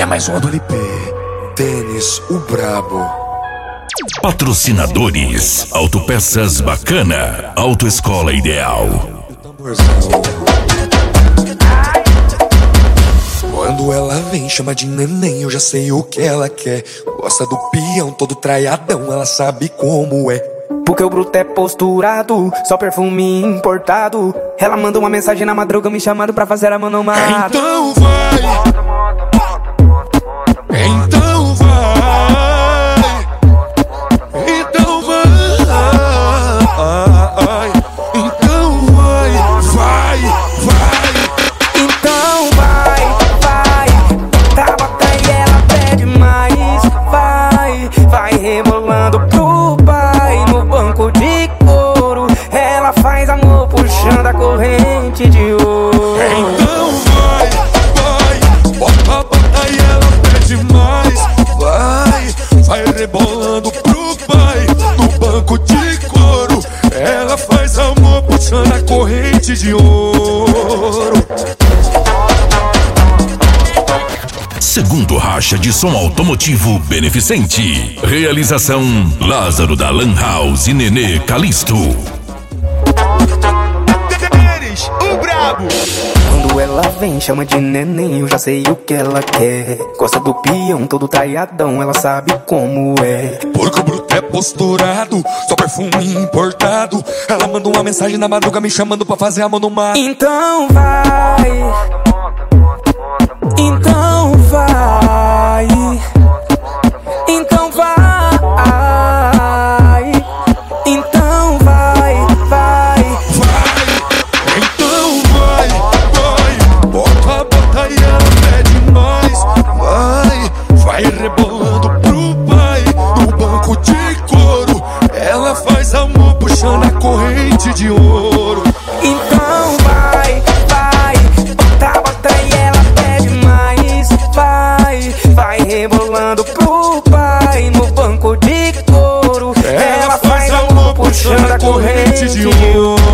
É mais uma do LP. Tênis, o brabo. Patrocinadores: Autopeças Bacana, Autoescola Ideal. Quando ela vem, chama de neném, eu já sei o que ela quer. Gosta do peão, todo traiadão, ela sabe como é. Porque o bruto é posturado, só perfume importado. Ela manda uma mensagem na madruga me chamando pra fazer a mano mata. Então vai, então vai, então vai, então vai, vai, vai. Então vai, bota e ela pede mais. Vai rebolando pro pai no banco de couro. Ela faz amor puxando a corrente de ouro. Então vai, bota e ela pede mais. Vai rebolando pro pai no banco de couro. Ela faz amor puxando a corrente de ouro. Segundo racha de som automotivo beneficente. Realização: Lázaro da Lan House e Nenê Calisto. Tênis, o brabo. Quando ela vem, chama de neném, eu já sei o que ela quer. Gosta do peão, todo traiadão, ela sabe como é. Porque o bruto é posturado, só perfume importado. Ela manda uma mensagem na madruga me chamando pra fazer a mão no mar. Então vai, então vai, então vai, então vai, vai. Então vai, bota e ela pede mais. Vai rebolando pro pai no banco de couro. Ela faz amor puxando a corrente de ouro. Então vai, bota e ela pede mais. Vai rebolando pro pai no banco de couro. Ela faz amor puxando a corrente de ouro.